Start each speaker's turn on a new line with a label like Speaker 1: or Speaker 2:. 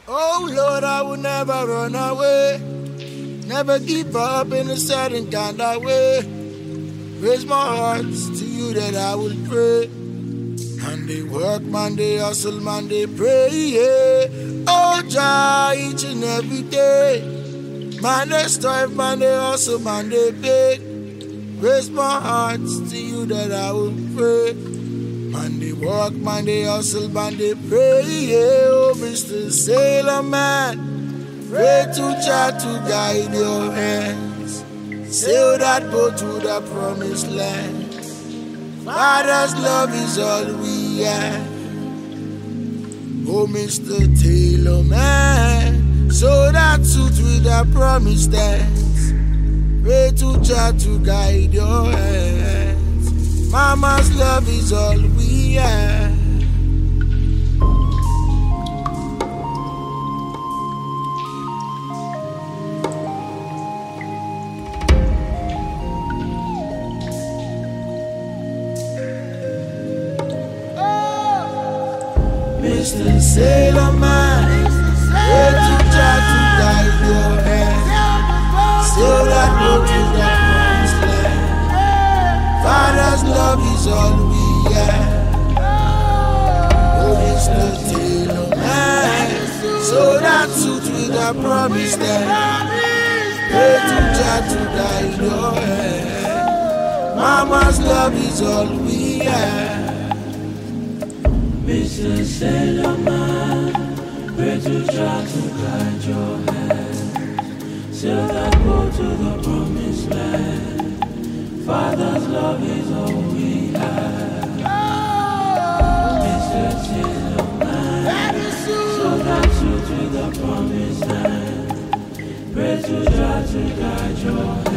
Speaker 1: Oh Lord, I will never run away. Never give up in a certain kind of way. Raise my heart to you that I will pray. Man, they work, man, they hustle, man, they pray, yeah. Oh, Jah, each and every day. Man, they strive, man, they hustle, man, they beg. Raise my heart to you that I will pray. Man, they work, man, they hustle, man, they pray, yeah. Oh, Mr. Sailor Man, pray to Jah to guide your hands. Sail that boat to the promised land. Father's love is all we have. Oh, Mr. Tailor Man, sew that suit with the promised hands. Pray to Jah to guide your hands. Mama's love is all we have. Mr. Sailor Man, pray to Jah to guide your hands. Sail that boat to the promised land. Father's love is all we have. Oh, Mr. Tailor Man, sew that suit with the promised land. Pray to Jah to guide your hands. Mama's love is all we have.
Speaker 2: Mr. Sailor Man, pray to Jah to guide your hands. Sail that boat to the promised land. Father's love is all we have. Mr. Sailor Man, sail that suit to the promised land. Pray to Jah to guide your hands.